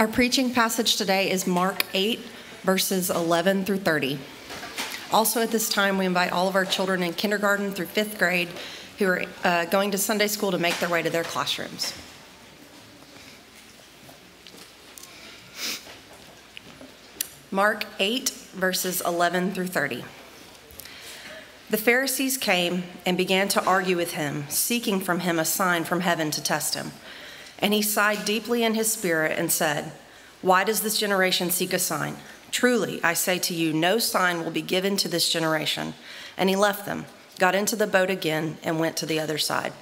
Our preaching passage today is Mark 8, verses 11 through 30. Also at this time, we invite all of our children in kindergarten through 5th grade who are going to Sunday school to make their way to their classrooms. Mark 8, verses 11 through 30. The Pharisees came and began to argue with him, seeking from him a sign from heaven to test him. And he sighed deeply in his spirit and said, "Why does this generation seek a sign? Truly, I say to you, no sign will be given to this generation." And he left them, got into the boat again, and went to the other side.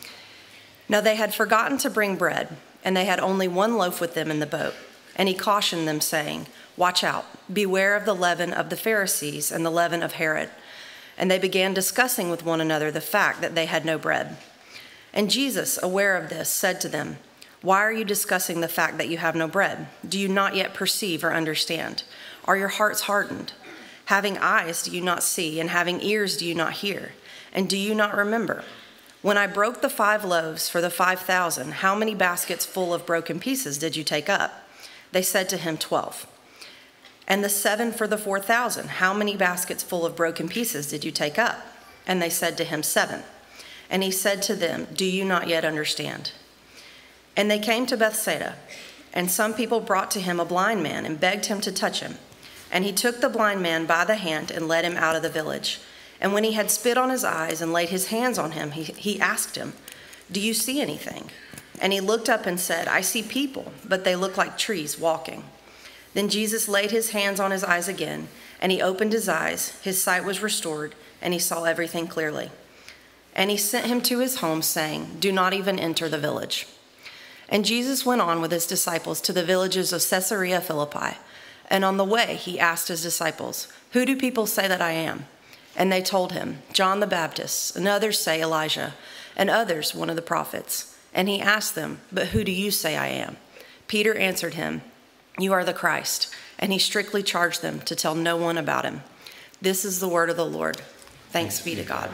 Now they had forgotten to bring bread, and they had only one loaf with them in the boat. And he cautioned them, saying, "Watch out, beware of the leaven of the Pharisees and the leaven of Herod." And they began discussing with one another the fact that they had no bread. And Jesus, aware of this, said to them, "Why are you discussing the fact that you have no bread? Do you not yet perceive or understand? Are your hearts hardened? Having eyes, do you not see? And having ears, do you not hear? And do you not remember? When I broke the 5 loaves for the 5,000, how many baskets full of broken pieces did you take up?" They said to him, 12. "And the 7 for the 4,000, how many baskets full of broken pieces did you take up?" And they said to him, 7. And he said to them, "Do you not yet understand?" And they came to Bethsaida, and some people brought to him a blind man and begged him to touch him. And he took the blind man by the hand and led him out of the village. And when he had spit on his eyes and laid his hands on him, he asked him, "Do you see anything?" And he looked up and said, "I see people, but they look like trees walking." Then Jesus laid his hands on his eyes again, and he opened his eyes. His sight was restored, and he saw everything clearly. And he sent him to his home, saying, "Do not even enter the village." And Jesus went on with his disciples to the villages of Caesarea Philippi. And on the way, he asked his disciples, "Who do people say that I am?" And they told him, "John the Baptist, and others say Elijah, and others one of the prophets." And he asked them, "But who do you say I am?" Peter answered him, "You are the Christ." And he strictly charged them to tell no one about him. This is the word of the Lord. Thanks be to God.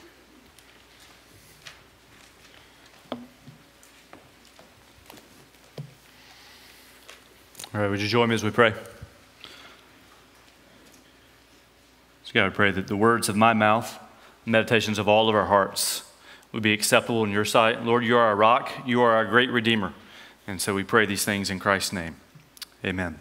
All right, would you join me as we pray? So God, I pray that the words of my mouth, meditations of all of our hearts would be acceptable in your sight. Lord, you are our rock. You are our great Redeemer. And so we pray these things in Christ's name. Amen.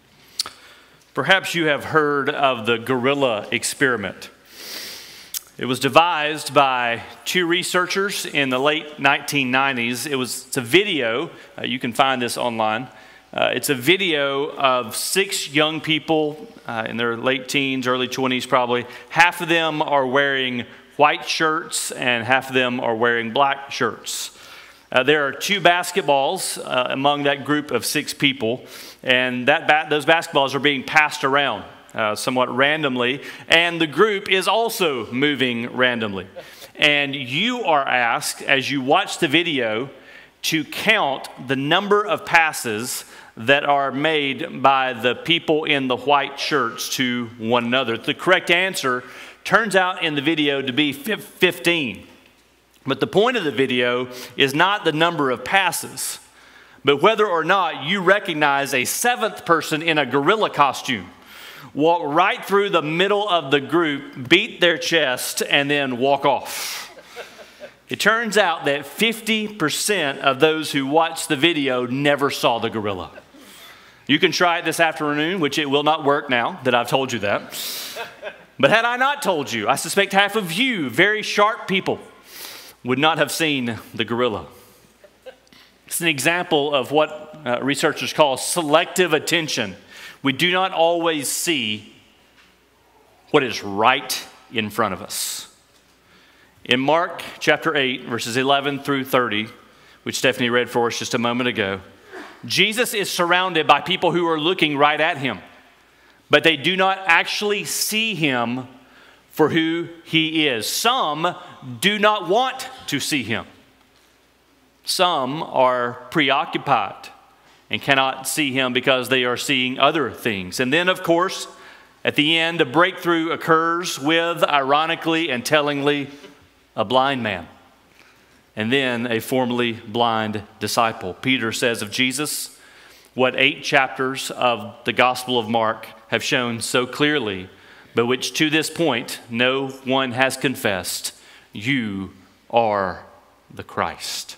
Perhaps you have heard of the gorilla experiment. It was devised by 2 researchers in the late 1990s. It's a video. You can find this online. It's a video of 6 young people in their late teens, early 20s probably. Half of them are wearing white shirts and half of them are wearing black shirts. There are 2 basketballs among that group of 6 people, and those basketballs are being passed around somewhat randomly, and the group is also moving randomly. And you are asked, as you watch the video, to count the number of passes that are made by the people in the white shirts to one another. The correct answer turns out in the video to be 15. But the point of the video is not the number of passes, but whether or not you recognize a 7th person in a gorilla costume walk right through the middle of the group, beat their chest, and then walk off. It turns out that 50% of those who watched the video never saw the gorilla. You can try it this afternoon, which it will not work now that I've told you that. But had I not told you, I suspect half of you, very sharp people, would not have seen the gorilla. It's an example of what researchers call selective attention. We do not always see what is right in front of us. In Mark chapter 8, verses 11 through 30, which Stephanie read for us just a moment ago, Jesus is surrounded by people who are looking right at him, but they do not actually see him for who he is. Some do not want to see him. Some are preoccupied and cannot see him because they are seeing other things. And then, of course, at the end, a breakthrough occurs with, ironically and tellingly, a blind man. And then a formerly blind disciple. Peter says of Jesus, what 8 chapters of the Gospel of Mark have shown so clearly, but which to this point no one has confessed: you are the Christ.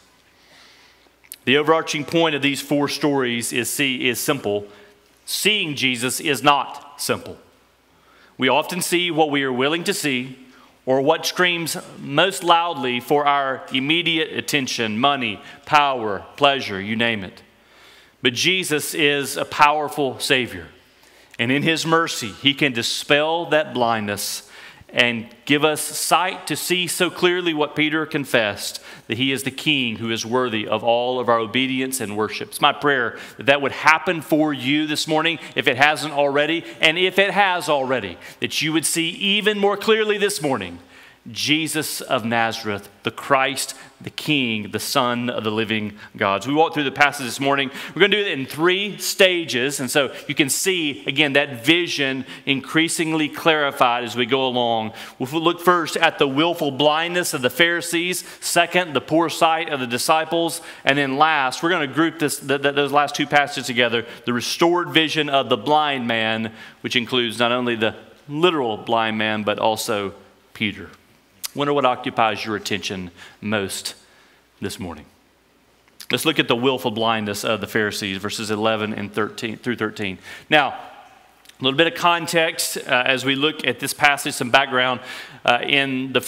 The overarching point of these 4 stories is simple. Seeing Jesus is not simple. We often see what we are willing to see, or what screams most loudly for our immediate attention: money, power, pleasure, you name it. But Jesus is a powerful Savior. And in His mercy, He can dispel that blindness and give us sight to see so clearly what Peter confessed, that He is the King who is worthy of all of our obedience and worship. It's my prayer that that would happen for you this morning, if it hasn't already, and if it has already, that you would see even more clearly this morning Jesus of Nazareth, the Christ, the King, the Son of the living God. So we walked through the passage this morning. We're going to do it in 3 stages. And so you can see, again, that vision increasingly clarified as we go along. We'll look first at the willful blindness of the Pharisees. Second, the poor sight of the disciples. And then last, we're going to group those last 2 passages together. The restored vision of the blind man, which includes not only the literal blind man, but also Peter. Wonder what occupies your attention most this morning. Let's look at the willful blindness of the Pharisees, verses 11 and 13 through 13. Now, a little bit of context as we look at this passage, some background. In the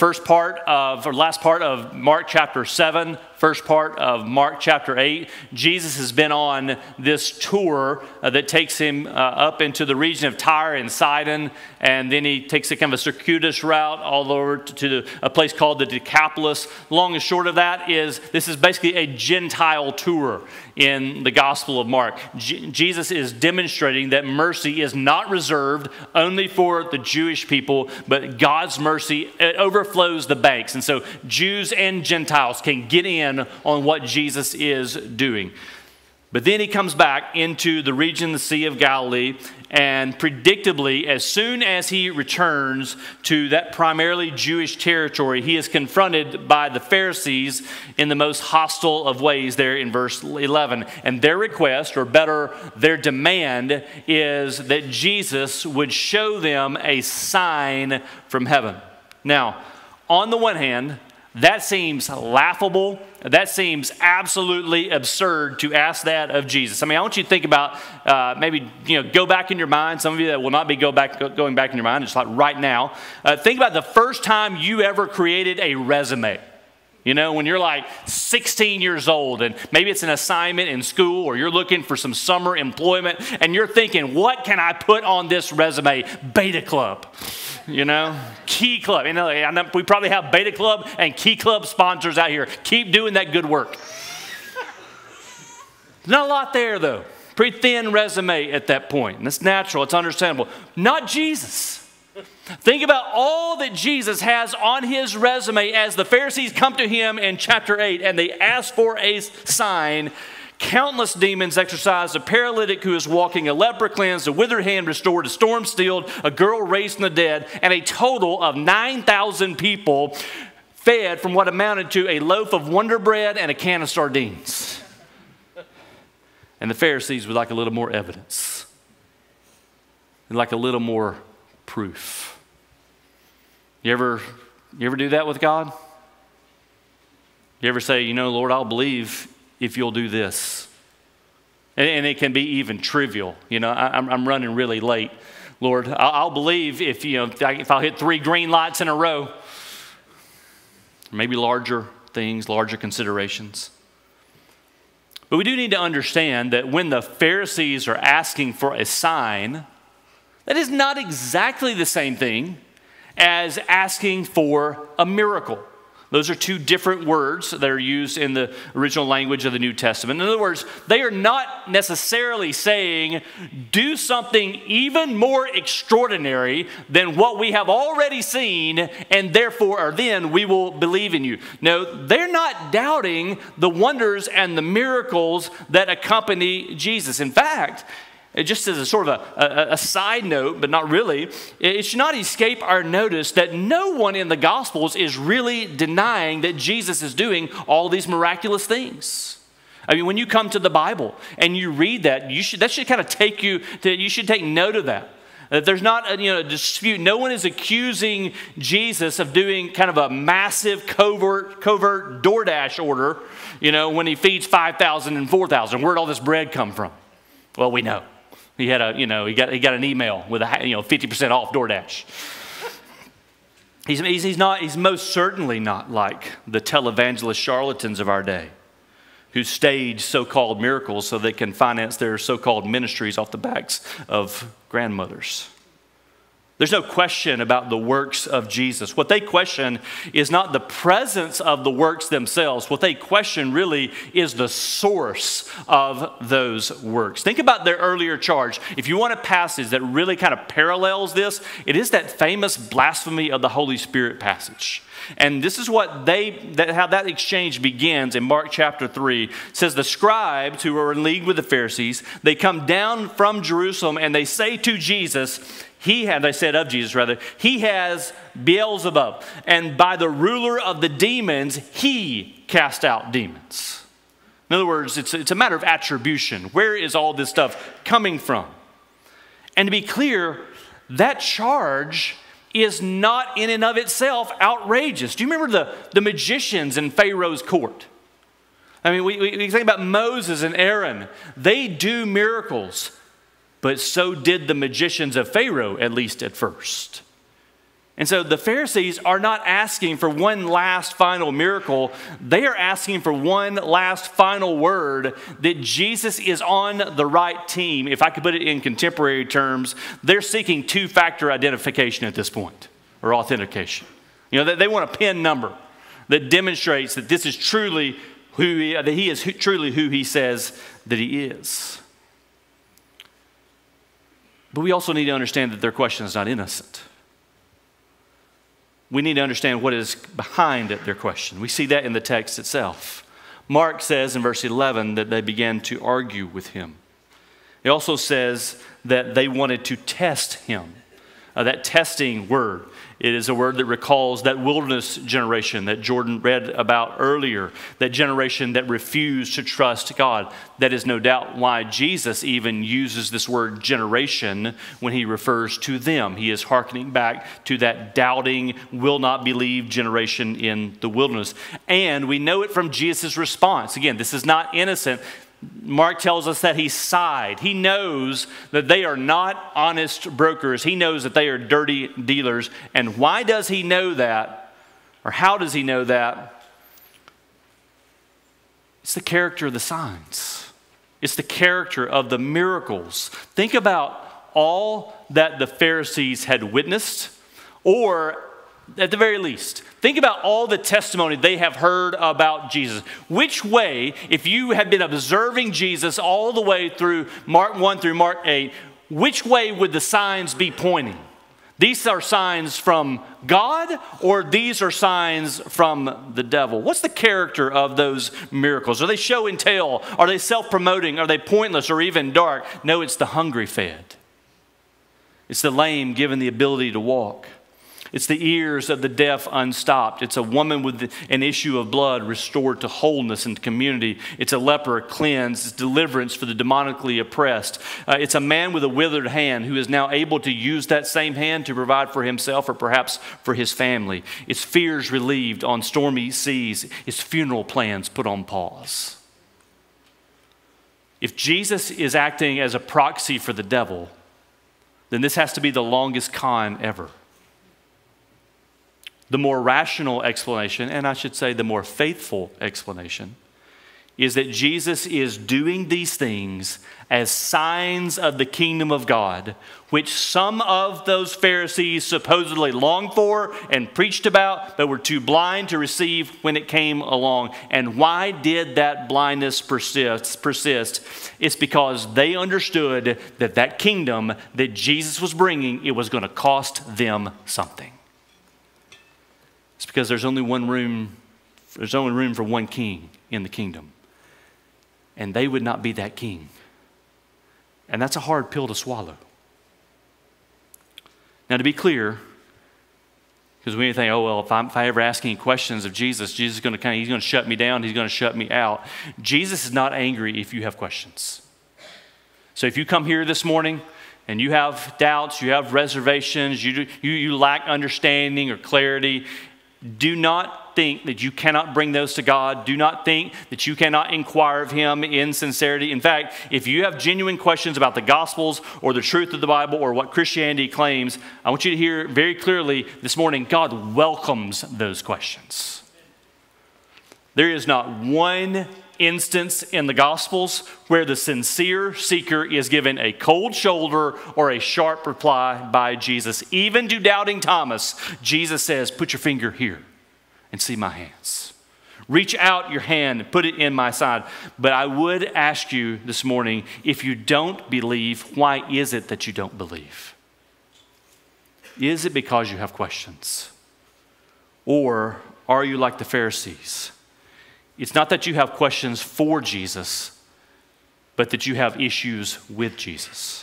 last part of Mark chapter 7, first part of Mark chapter 8, Jesus has been on this tour that takes him up into the region of Tyre and Sidon, and then he takes a kind of a circuitous route all over to a place called the Decapolis. Long and short of that is this is basically a Gentile tour in the Gospel of Mark. Jesus is demonstrating that mercy is not reserved only for the Jewish people, but God's mercy, it overflows the banks. And so Jews and Gentiles can get in on what Jesus is doing. But then he comes back into the region, the Sea of Galilee, and predictably, as soon as he returns to that primarily Jewish territory, he is confronted by the Pharisees in the most hostile of ways there in verse 11. And their request, or better, their demand, is that Jesus would show them a sign from heaven. Now, on the one hand, that seems laughable. That seems absolutely absurd to ask that of Jesus. I mean, I want you to think about go back in your mind. Some of you that will not be going back in your mind, just like right now. Think about the first time you ever created a resume. You know, when you're like 16 years old and maybe it's an assignment in school or you're looking for some summer employment and you're thinking, what can I put on this resume? Beta Club, you know, Key Club. You know, we probably have Beta Club and Key Club sponsors out here. Keep doing that good work. Not a lot there though. Pretty thin resume at that point. And it's natural, it's understandable. Not Jesus. Think about all that Jesus has on his resume as the Pharisees come to him in chapter 8 and they ask for a sign. Countless demons exorcised, a paralytic who is walking, a leper cleansed, a withered hand restored, a storm stilled, a girl raised from the dead, and a total of 9,000 people fed from what amounted to a loaf of Wonder Bread and a can of sardines. And the Pharisees would like a little more evidence. They'd like a little more proof. You ever do that with God? You ever say, you know, Lord, I'll believe if you'll do this. And it can be even trivial. You know, I'm running really late. Lord, I'll believe if I'll hit 3 green lights in a row. Maybe larger things, larger considerations. But we do need to understand that when the Pharisees are asking for a sign, that is not exactly the same thing as asking for a miracle. Those are 2 different words that are used in the original language of the New Testament. In other words, they are not necessarily saying, do something even more extraordinary than what we have already seen, and therefore, or then we will believe in you. No, they're not doubting the wonders and the miracles that accompany Jesus. In fact, just as a sort of a side note, but not really, it should not escape our notice that no one in the Gospels is really denying that Jesus is doing all these miraculous things. I mean, when you come to the Bible and you read that, that should kind of you should take note of that. That there's not a dispute. No one is accusing Jesus of doing kind of a massive covert DoorDash order, when he feeds 5,000 and 4,000. Where'd all this bread come from? Well, we know. He had he got an email with 50% off DoorDash. He's most certainly not like the televangelist charlatans of our day, who stage so-called miracles so they can finance their so-called ministries off the backs of grandmothers. There's no question about the works of Jesus. What they question is not the presence of the works themselves. What they question really is the source of those works. Think about their earlier charge. If you want a passage that really kind of parallels this, it is that famous blasphemy of the Holy Spirit passage. And this is how that exchange begins in Mark chapter 3. It says, the scribes who were in league with the Pharisees, they come down from Jerusalem and they say to Jesus, he has Beelzebub, and by the ruler of the demons, he cast out demons. In other words, it's a matter of attribution. Where is all this stuff coming from? And to be clear, that charge is not in and of itself outrageous. Do you remember the magicians in Pharaoh's court? I mean, we think about Moses and Aaron. They do miracles, but so did the magicians of Pharaoh, at least at first. And so the Pharisees are not asking for one last final miracle. They are asking for one last final word that Jesus is on the right team. If I could put it in contemporary terms, they're seeking two-factor identification at this point, or authentication. They want a PIN number that demonstrates that this is truly he is truly who he says that he is. But we also need to understand that their question is not innocent. We need to understand what is behind their question. We see that in the text itself. Mark says in verse 11 that they began to argue with him. It also says that they wanted to test him. That testing word, it is a word that recalls that wilderness generation that Jordan read about earlier, that generation that refused to trust God. That is no doubt why Jesus even uses this word generation when he refers to them. He is hearkening back to that doubting, will not believe generation in the wilderness. And we know it from Jesus' response. Again, this is not innocent. Mark tells us that he sighed. He knows that they are not honest brokers. He knows that they are dirty dealers. And why does he know that? Or how does he know that? It's the character of the signs. It's the character of the miracles. Think about all that the Pharisees had witnessed, or at the very least, think about all the testimony they have heard about Jesus. Which way, if you had been observing Jesus all the way through Mark 1 through Mark 8, which way would the signs be pointing? These are signs from God, or these are signs from the devil? What's the character of those miracles? Are they show and tell? Are they self-promoting? Are they pointless or even dark? No, it's the hungry fed. It's the lame given the ability to walk. It's the ears of the deaf unstopped. It's a woman with an issue of blood restored to wholeness and community. It's a leper cleansed. It's deliverance for the demonically oppressed. It's a man with a withered hand who is now able to use that same hand to provide for himself or perhaps for his family. It's fears relieved on stormy seas. It's funeral plans put on pause. If Jesus is acting as a proxy for the devil, then this has to be the longest con ever. The more rational explanation, and I should say the more faithful explanation, is that Jesus is doing these things as signs of the kingdom of God, which some of those Pharisees supposedly longed for and preached about, but were too blind to receive when it came along. And why did that blindness persist? It's because they understood that that kingdom that Jesus was bringing, it was going to cost them something. It's because there's only room for one king in the kingdom. And they would not be that king. And that's a hard pill to swallow. Now, to be clear, Because we think, oh, well, if I ever ask any questions of Jesus, Jesus is going to he's going to shut me down. He's going to shut me out. Jesus is not angry if you have questions. So if you come here this morning and you have doubts, you have reservations, you lack understanding or clarity, do not think that you cannot bring those to God. Do not think that you cannot inquire of Him in sincerity. In fact, if you have genuine questions about the Gospels or the truth of the Bible or what Christianity claims, I want you to hear very clearly this morning, God welcomes those questions. There is not one instance in the Gospels where the sincere seeker is given a cold shoulder or a sharp reply by Jesus. Even to doubting Thomas, Jesus says, put your finger here and see my hands. Reach out your hand and put it in my side. But I would ask you this morning, if you don't believe, why is it that you don't believe? Is it because you have questions? Or are you like the Pharisees? It's not that you have questions for Jesus, but that you have issues with Jesus.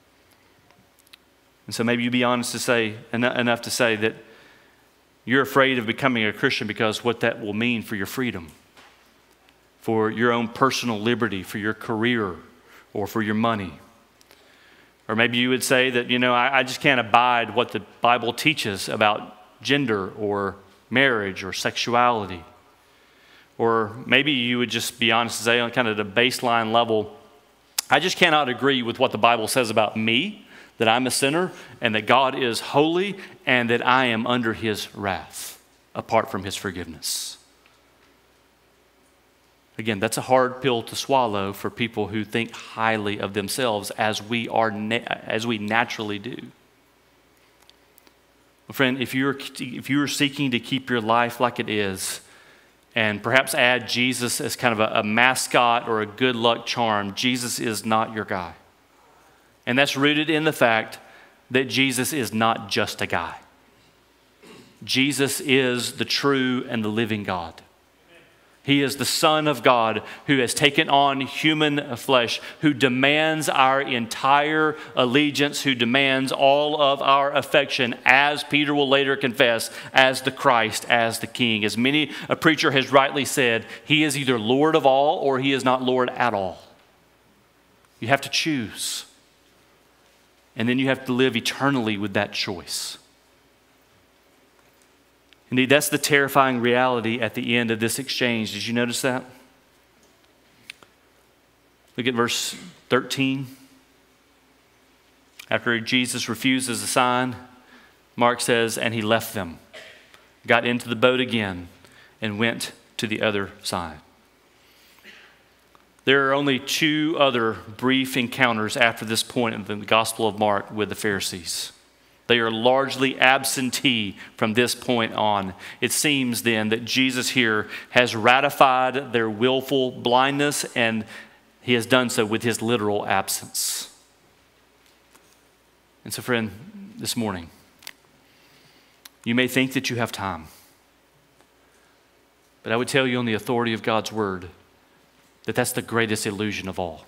And so maybe you be honest to say, enough to say that you're afraid of becoming a Christian because what that will mean for your freedom, for your own personal liberty, for your career, or for your money. Or maybe you would say that, I just can't abide what the Bible teaches about gender or marriage or sexuality. Or maybe you would just be honest and say on kind of the baseline level, I just cannot agree with what the Bible says about me, that I'm a sinner and that God is holy and that I am under His wrath apart from His forgiveness. Again, that's a hard pill to swallow for people who think highly of themselves as we naturally do. Well, friend, if you're seeking to keep your life like it is, and perhaps add Jesus as kind of a mascot or a good luck charm, Jesus is not your guy. And that's rooted in the fact that Jesus is not just a guy. Jesus is the true and the living God. He is the Son of God who has taken on human flesh, who demands our entire allegiance, who demands all of our affection, as Peter will later confess, as the Christ, as the King. As many a preacher has rightly said, He is either Lord of all or He is not Lord at all. You have to choose. And then you have to live eternally with that choice. Indeed, that's the terrifying reality at the end of this exchange. Did you notice that? Look at verse 13. After Jesus refuses a sign, Mark says, and He left them, got into the boat again, and went to the other side. There are only two other brief encounters after this point in the Gospel of Mark with the Pharisees. They are largely absentee from this point on. It seems then that Jesus here has ratified their willful blindness, and He has done so with His literal absence. And so, friend, this morning, you may think that you have time, but I would tell you on the authority of God's word that that's the greatest illusion of all.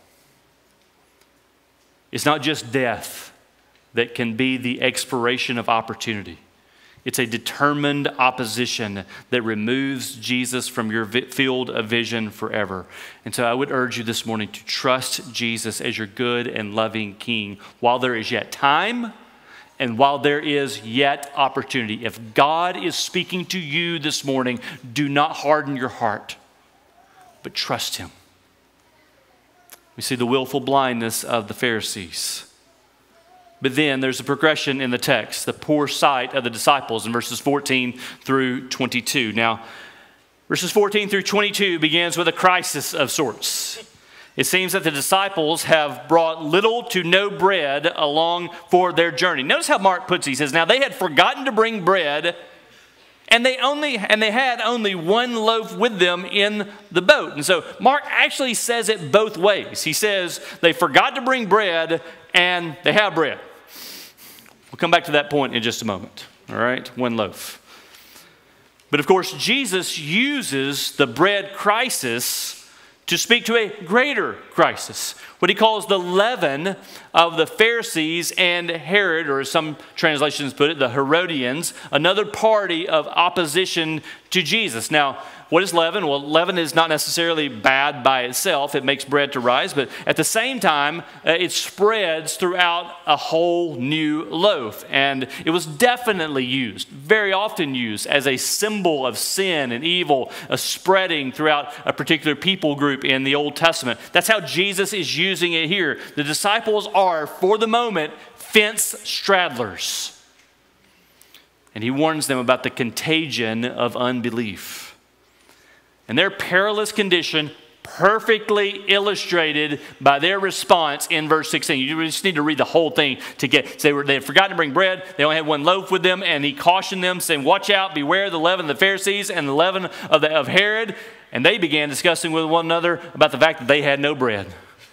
It's not just death that can be the expiration of opportunity. It's a determined opposition that removes Jesus from your field of vision forever. And so I would urge you this morning to trust Jesus as your good and loving King while there is yet time and while there is yet opportunity. If God is speaking to you this morning, do not harden your heart, but trust Him. We see the willful blindness of the Pharisees. But then there's a progression in the text, the poor sight of the disciples in verses 14 through 22. Now, verses 14 through 22 begins with a crisis of sorts. It seems that the disciples have brought little to no bread along for their journey. Notice how Mark puts it. He says, now they had forgotten to bring bread, and they had only one loaf with them in the boat. And so Mark actually says it both ways. He says they forgot to bring bread and they have bread. We'll come back to that point in just a moment. All right, one loaf. But of course, Jesus uses the bread crisis to speak to a greater crisis, what he calls the leaven of the Pharisees and Herod, or as some translations put it, the Herodians, another party of opposition to Jesus. Now, what is leaven? Well, leaven is not necessarily bad by itself. It makes bread to rise, but at the same time, it spreads throughout a whole new loaf. And it was definitely used, very often used, as a symbol of sin and evil, spreading throughout a particular people group in the Old Testament. That's how Jesus is using it here. The disciples are, for the moment, fence straddlers. And he warns them about the contagion of unbelief. And their perilous condition perfectly illustrated by their response in verse 16. You just need to read the whole thing to get. They had forgotten to bring bread. They only had one loaf with them, and he cautioned them, saying, "Watch out, beware the leaven of the Pharisees and the leaven of Herod." And they began discussing with one another about the fact that they had no bread.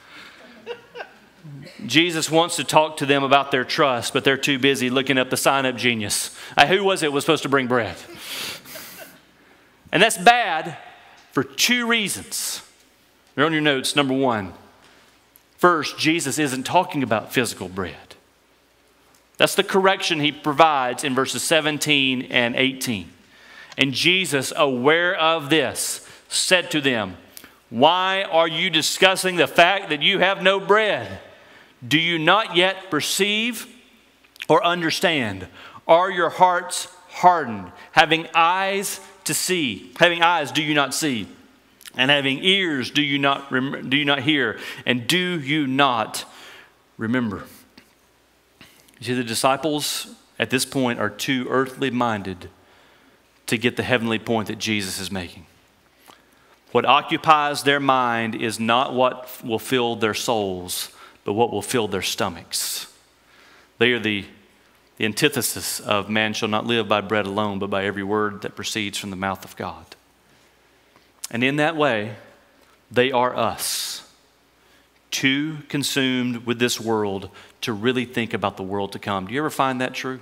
Jesus wants to talk to them about their trust, but they're too busy looking up the sign-up genius. Who was supposed to bring bread? And that's bad for two reasons. They're on your notes. Number one, first, Jesus isn't talking about physical bread. That's the correction he provides in verses 17 and 18. And Jesus, aware of this, said to them, "Why are you discussing the fact that you have no bread? Do you not yet perceive or understand? Are your hearts hardened? Having eyes to see, having eyes do you not see? And having ears do you not hear? And do you not remember?" You see, the disciples at this point are too earthly minded to get the heavenly point that Jesus is making. What occupies their mind is not what will fill their souls, but what will fill their stomachs. They are the antithesis of man shall not live by bread alone, but by every word that proceeds from the mouth of God. And in that way, they are us, too consumed with this world to really think about the world to come. Do you ever find that true?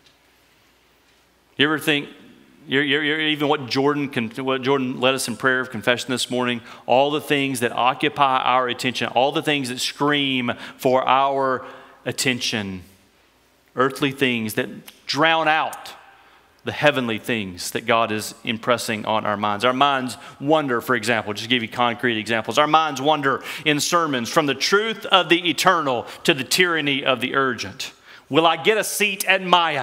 You ever think, even what Jordan led us in prayer of confession this morning, all the things that occupy our attention, all the things that scream for our attention, earthly things that drown out the heavenly things that God is impressing on our minds. Our minds wander, for example, just to give you concrete examples. Our minds wander in sermons from the truth of the eternal to the tyranny of the urgent. Will I get a seat at Maya?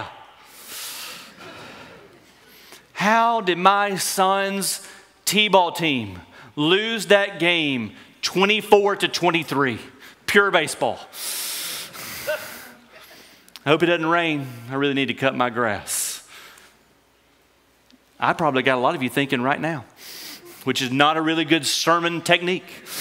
How did my son's T-ball team lose that game 24-23? Pure baseball. I hope it doesn't rain. I really need to cut my grass. I probably got a lot of you thinking right now, which is not a really good sermon technique.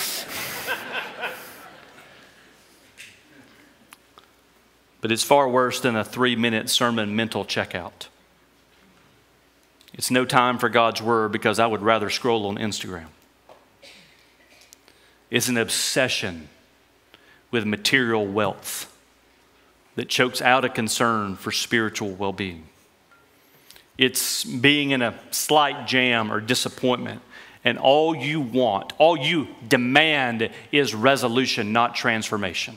But it's far worse than a 3-minute sermon mental checkout. It's no time for God's word because I would rather scroll on Instagram. It's an obsession with material wealth that chokes out a concern for spiritual well-being. It's being in a slight jam or disappointment, and all you want, all you demand is resolution, not transformation.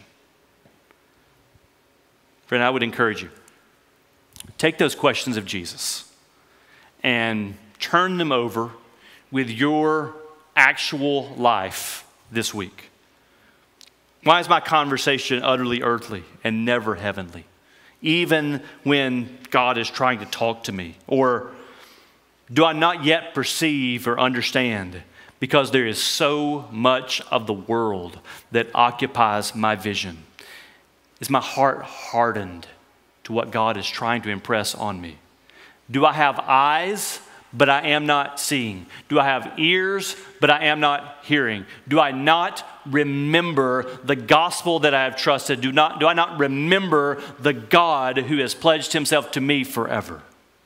Friend, I would encourage you, take those questions of Jesus and turn them over with your actual life this week. Why is my conversation utterly earthly and never heavenly? Even when God is trying to talk to me? Or do I not yet perceive or understand? Because there is so much of the world that occupies my vision. Is my heart hardened to what God is trying to impress on me? Do I have eyes, but I am not seeing? Do I have ears, but I am not hearing? Do I not remember the gospel that I have trusted? Do I not remember the God who has pledged himself to me forever?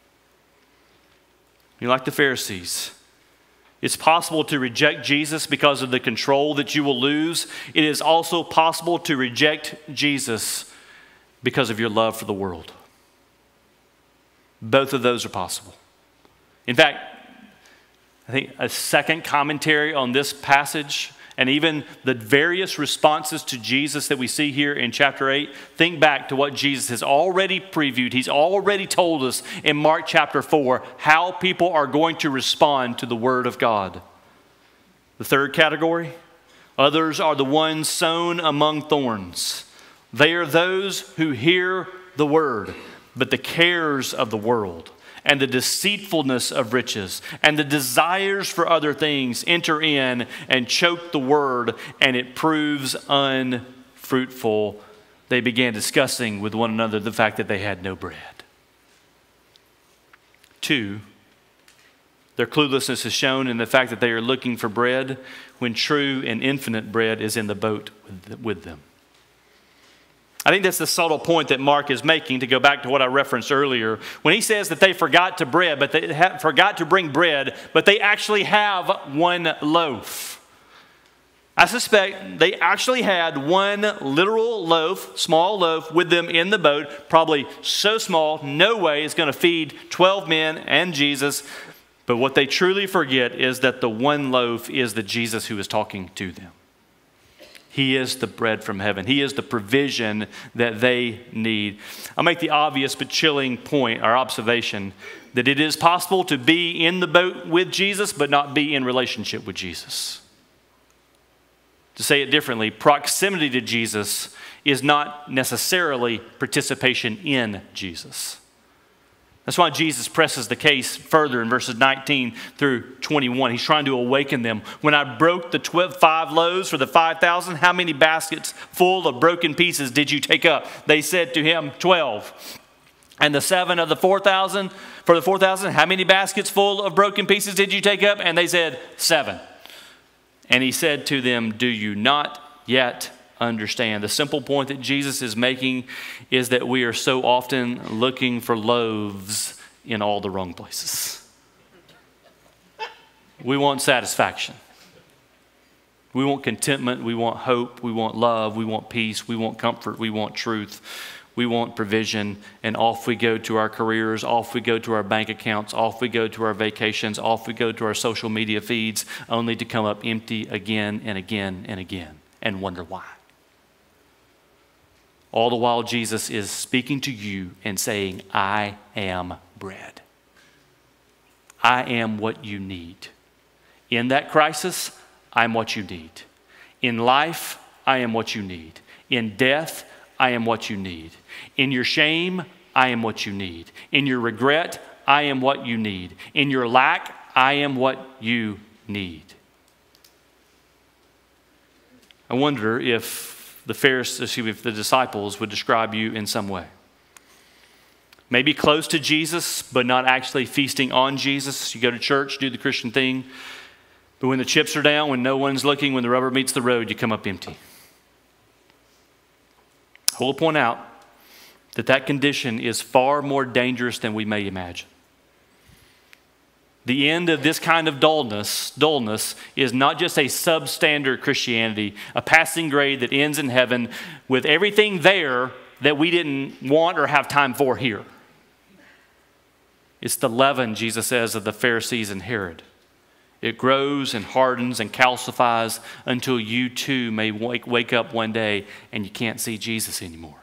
You're like the Pharisees. It's possible to reject Jesus because of the control that you will lose. It is also possible to reject Jesus because of your love for the world. Both of those are possible. In fact, I think a second commentary on this passage and even the various responses to Jesus that we see here in chapter 8, think back to what Jesus has already previewed. He's already told us in Mark chapter 4 how people are going to respond to the word of God. The third category, others are the ones sown among thorns. They are those who hear the word, but the cares of the world and the deceitfulness of riches and the desires for other things enter in and choke the word, and it proves unfruitful. They began discussing with one another the fact that they had no bread. 2, their cluelessness is shown in the fact that they are looking for bread when true and infinite bread is in the boat with them. I think that's the subtle point that Mark is making, to go back to what I referenced earlier. When he says that they forgot to forgot to bring bread, but they actually have one loaf. I suspect they actually had one literal loaf, small loaf, with them in the boat, probably so small, no way it's going to feed 12 men and Jesus. But what they truly forget is that the one loaf is the Jesus who is talking to them. He is the bread from heaven. He is the provision that they need. I'll make the obvious but chilling point, or observation, that it is possible to be in the boat with Jesus but not be in relationship with Jesus. To say it differently, proximity to Jesus is not necessarily participation in Jesus. That's why Jesus presses the case further in verses 19 through 21. He's trying to awaken them. When I broke the 5 loaves for the 5,000, how many baskets full of broken pieces did you take up? They said to him, 12. And the 7 of the 4,000, for the 4,000, how many baskets full of broken pieces did you take up? And they said, 7. And he said to them, do you not yet understand? The simple point that Jesus is making is that we are so often looking for loaves in all the wrong places. We want satisfaction. We want contentment. We want hope. We want love. We want peace. We want comfort. We want truth. We want provision. And off we go to our careers. Off we go to our bank accounts. Off we go to our vacations. Off we go to our social media feeds, only to come up empty again and again and again and wonder why. All the while, Jesus is speaking to you and saying, I am bread. I am what you need. In that crisis, I'm what you need. In life, I am what you need. In death, I am what you need. In your shame, I am what you need. In your regret, I am what you need. In your lack, I am what you need. I wonder if the disciples would describe you in some way. Maybe close to Jesus, but not actually feasting on Jesus. You go to church, do the Christian thing, but when the chips are down, when no one's looking, when the rubber meets the road, you come up empty. I will point out that condition is far more dangerous than we may imagine. The end of this kind of dullness is not just a substandard Christianity, a passing grade that ends in heaven with everything there that we didn't want or have time for here. It's the leaven, Jesus says, of the Pharisees and Herod. It grows and hardens and calcifies until you too may wake up one day and you can't see Jesus anymore.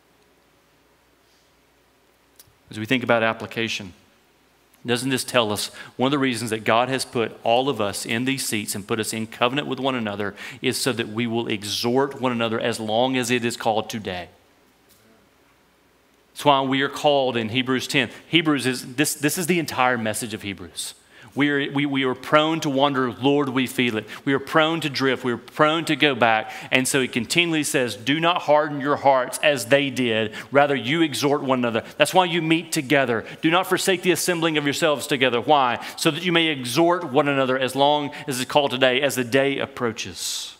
As we think about application, doesn't this tell us one of the reasons that God has put all of us in these seats and put us in covenant with one another is so that we will exhort one another as long as it is called today? That's why we are called in Hebrews 10. This is the entire message of Hebrews. We are prone to wander, Lord, we feel it. We are prone to drift. We are prone to go back. And so he continually says, do not harden your hearts as they did. Rather, you exhort one another. That's why you meet together. Do not forsake the assembling of yourselves together. Why? So that you may exhort one another as long as it's called today, as the day approaches.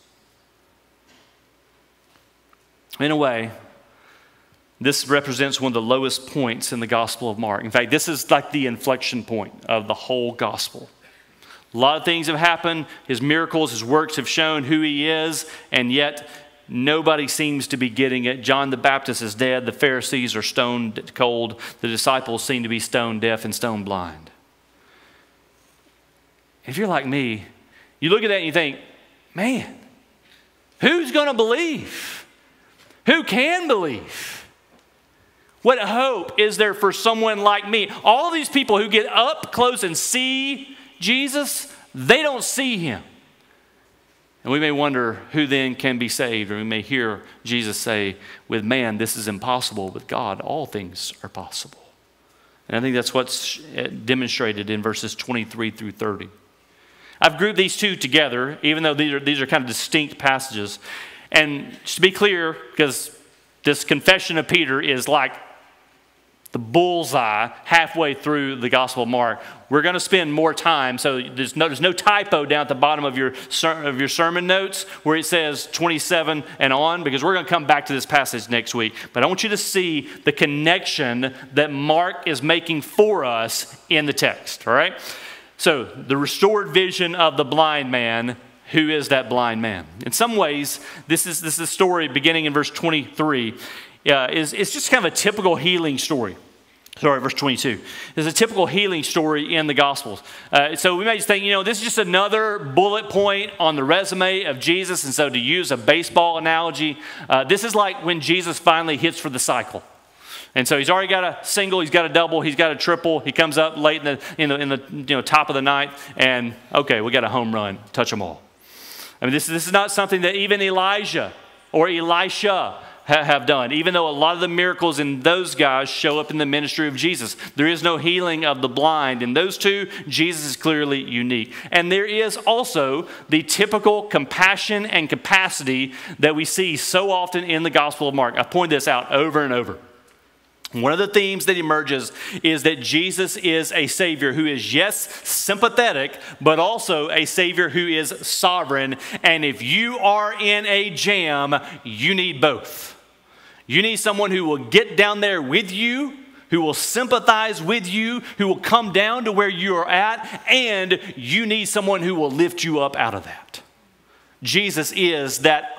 In a way, this represents one of the lowest points in the Gospel of Mark. In fact, this is like the inflection point of the whole Gospel. A lot of things have happened. His miracles, his works have shown who he is, and yet nobody seems to be getting it. John the Baptist is dead. The Pharisees are stone cold. The disciples seem to be stone deaf and stone blind. If you're like me, you look at that and you think, man, who's going to believe? Who can believe? What hope is there for someone like me? All these people who get up close and see Jesus, they don't see him. And we may wonder who then can be saved, or we may hear Jesus say, with man, this is impossible. With God, all things are possible. And I think that's what's demonstrated in verses 23 through 30. I've grouped these two together, even though these are kind of distinct passages. And to be clear, because this confession of Peter is like the bullseye halfway through the Gospel of Mark, we're going to spend more time. So there's no typo down at the bottom of your sermon notes where it says 27 and on, because we're going to come back to this passage next week. But I want you to see the connection that Mark is making for us in the text, all right? So the restored vision of the blind man. Who is that blind man? In some ways, this is a story beginning in verse 23. It's just kind of a typical healing story. Sorry, verse 22. It's a typical healing story in the Gospels. So we may just think, this is just another bullet point on the resume of Jesus. And so to use a baseball analogy, this is like when Jesus finally hits for the cycle. And so he's already got a single, he's got a double, he's got a triple. He comes up late in the top of the ninth, and okay, we got a home run. Touch them all. I mean, this is not something that even Elijah or Elisha have done, even though a lot of the miracles in those guys show up in the ministry of Jesus. There is no healing of the blind. In those two, Jesus is clearly unique. And there is also the typical compassion and capacity that we see so often in the Gospel of Mark. I've pointed this out over and over. One of the themes that emerges is that Jesus is a Savior who is, yes, sympathetic, but also a Savior who is sovereign. And if you are in a jam, you need both. You need someone who will get down there with you, who will sympathize with you, who will come down to where you are at, and you need someone who will lift you up out of that. Jesus is that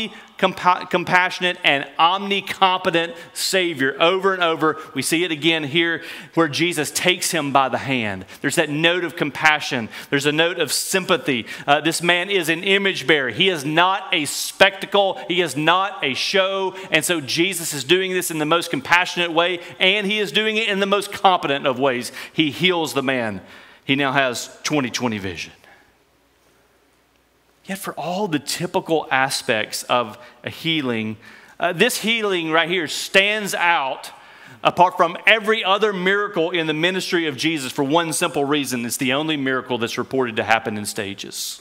omni-compassionate and omnicompetent Savior. Over and over, we see it again here where Jesus takes him by the hand. There's that note of compassion. There's a note of sympathy. This man is an image bearer. He is not a spectacle. He is not a show. And so Jesus is doing this in the most compassionate way, and he is doing it in the most competent of ways. He heals the man. He now has 20/20 vision. Yet for all the typical aspects of a healing, this healing right here stands out apart from every other miracle in the ministry of Jesus for one simple reason. It's the only miracle that's reported to happen in stages.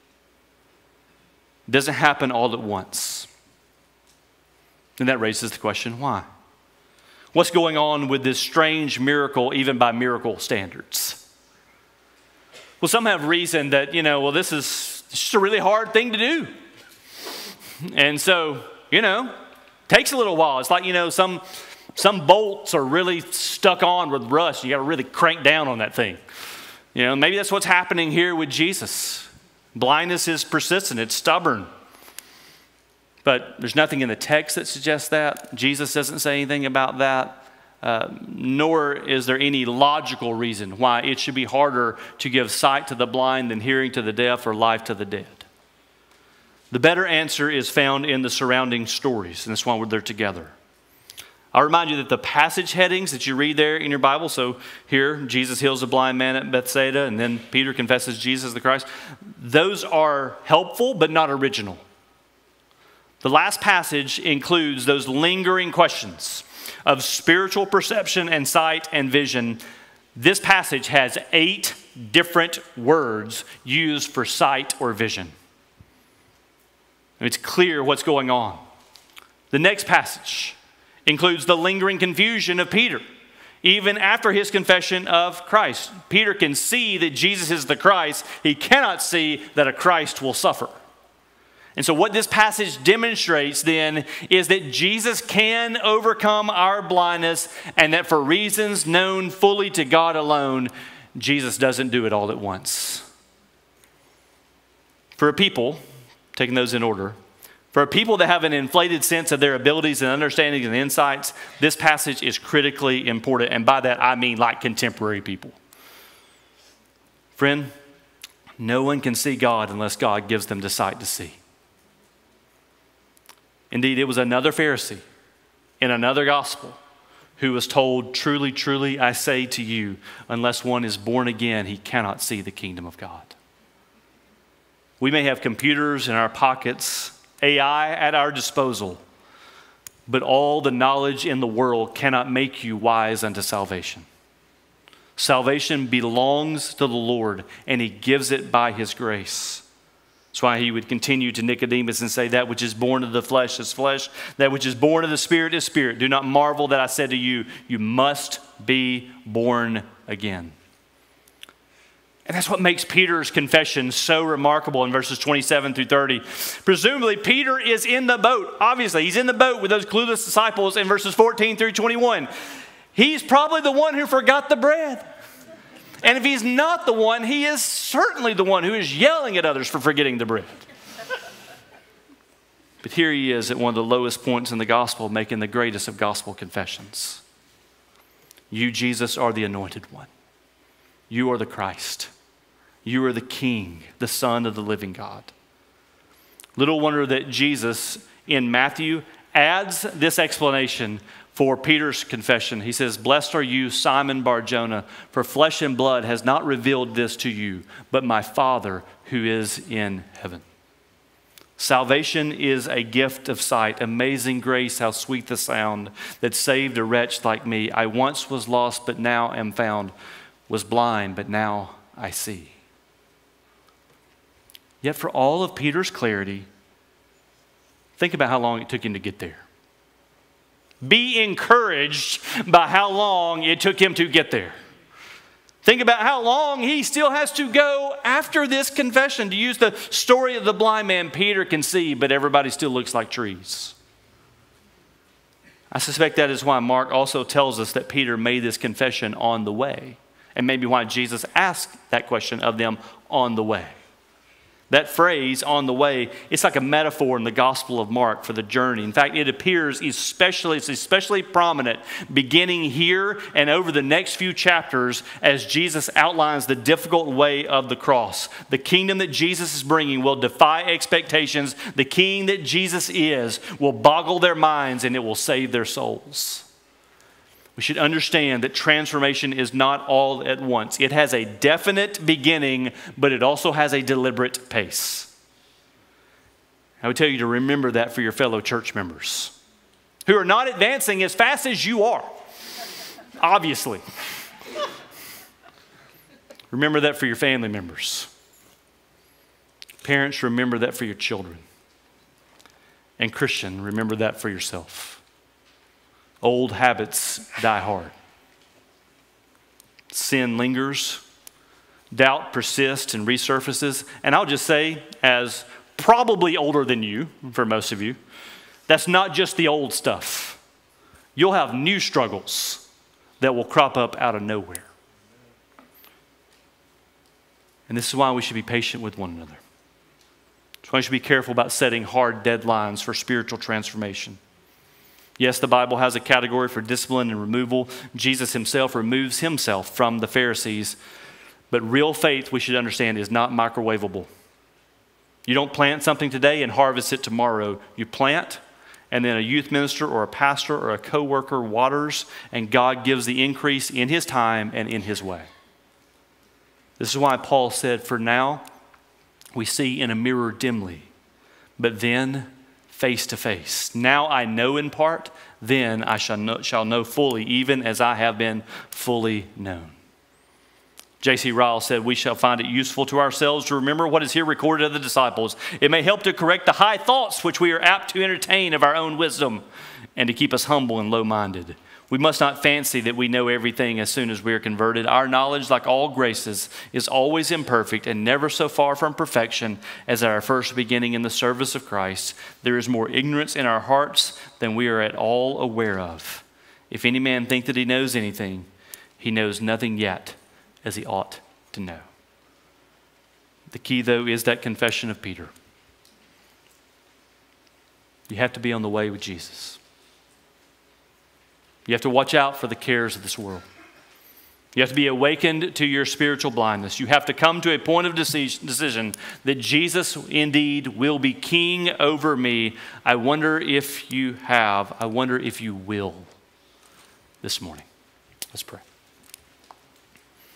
It doesn't happen all at once. And that raises the question, why? What's going on with this strange miracle, even by miracle standards? Well, some have reasoned that, this is just a really hard thing to do. And so, takes a little while. It's like, some bolts are really stuck on with rust. You got to really crank down on that thing. Maybe that's what's happening here with Jesus. Blindness is persistent. It's stubborn. But there's nothing in the text that suggests that. Jesus doesn't say anything about that. Nor is there any logical reason why it should be harder to give sight to the blind than hearing to the deaf or life to the dead. The better answer is found in the surrounding stories, and that's why they're together. I'll remind you that the passage headings that you read there in your Bible, so here, Jesus heals a blind man at Bethsaida, and then Peter confesses Jesus the Christ, those are helpful but not original. The last passage includes those lingering questions of spiritual perception and sight and vision. This passage has 8 different words used for sight or vision. It's clear what's going on. The next passage includes the lingering confusion of Peter. Even after his confession of Christ, Peter can see that Jesus is the Christ. He cannot see that a Christ will suffer. And so what this passage demonstrates then is that Jesus can overcome our blindness, and that for reasons known fully to God alone, Jesus doesn't do it all at once. For a people, taking those in order, for a people that have an inflated sense of their abilities and understandings and insights, this passage is critically important. And by that, I mean like contemporary people. Friend, No one can see God unless God gives them the sight to see. Indeed, it was another Pharisee in another gospel who was told, truly, truly, I say to you, unless one is born again, he cannot see the kingdom of God. We may have computers in our pockets, AI at our disposal, but all the knowledge in the world cannot make you wise unto salvation. Salvation belongs to the Lord, and he gives it by his grace. That's why he would continue to Nicodemus and say, that which is born of the flesh is flesh, that which is born of the Spirit is spirit. Do not marvel that I said to you, you must be born again. And that's what makes Peter's confession so remarkable in verses 27 through 30. Presumably, Peter is in the boat. Obviously, he's in the boat with those clueless disciples in verses 14 through 21. He's probably the one who forgot the bread. And if he's not the one, he is certainly the one who is yelling at others for forgetting the bread. But here he is at one of the lowest points in the gospel, making the greatest of gospel confessions. You, Jesus, are the anointed one. You are the Christ. You are the King, the Son of the living God. Little wonder that Jesus in Matthew adds this explanation for Peter's confession. He says, blessed are you, Simon Bar-Jonah, for flesh and blood has not revealed this to you, but my Father who is in heaven. Salvation is a gift of sight. Amazing grace, how sweet the sound that saved a wretch like me. I once was lost, but now am found. Was blind, but now I see. Yet for all of Peter's clarity, think about how long it took him to get there. Be encouraged by how long it took him to get there. Think about how long he still has to go after this confession. To use the story of the blind man, Peter can see, but everybody still looks like trees. I suspect that is why Mark also tells us that Peter made this confession on the way, and maybe why Jesus asked that question of them on the way. That phrase, on the way, it's like a metaphor in the Gospel of Mark for the journey. In fact, it appears it's especially prominent beginning here and over the next few chapters as Jesus outlines the difficult way of the cross. The kingdom that Jesus is bringing will defy expectations. The king that Jesus is will boggle their minds, and it will save their souls. We should understand that transformation is not all at once. It has a definite beginning, but it also has a deliberate pace. I would tell you to remember that for your fellow church members who are not advancing as fast as you are, obviously. Remember that for your family members. Parents, remember that for your children. And Christian, remember that for yourself. Old habits die hard. Sin lingers. Doubt persists and resurfaces. And I'll just say, as probably older than you, for most of you, that's not just the old stuff. You'll have new struggles that will crop up out of nowhere. And this is why we should be patient with one another. That's why we should be careful about setting hard deadlines for spiritual transformation. Yes, the Bible has a category for discipline and removal. Jesus himself removes himself from the Pharisees. But real faith, we should understand, is not microwavable. You don't plant something today and harvest it tomorrow. You plant, and then a youth minister or a pastor or a co-worker waters, and God gives the increase in his time and in his way. This is why Paul said, for now we see in a mirror dimly, but then face to face. Now I know in part, then I shall know fully, even as I have been fully known. J.C. Ryle said, we shall find it useful to ourselves to remember what is here recorded of the disciples. It may help to correct the high thoughts which we are apt to entertain of our own wisdom, and to keep us humble and low-minded. We must not fancy that we know everything as soon as we are converted. Our knowledge, like all graces, is always imperfect and never so far from perfection as at our first beginning in the service of Christ. There is more ignorance in our hearts than we are at all aware of. If any man think that he knows anything, he knows nothing yet as he ought to know. The key, though, is that confession of Peter. You have to be on the way with Jesus. You have to watch out for the cares of this world. You have to be awakened to your spiritual blindness. You have to come to a point of decision that Jesus indeed will be king over me. I wonder if you have. I wonder if you will this morning. Let's pray.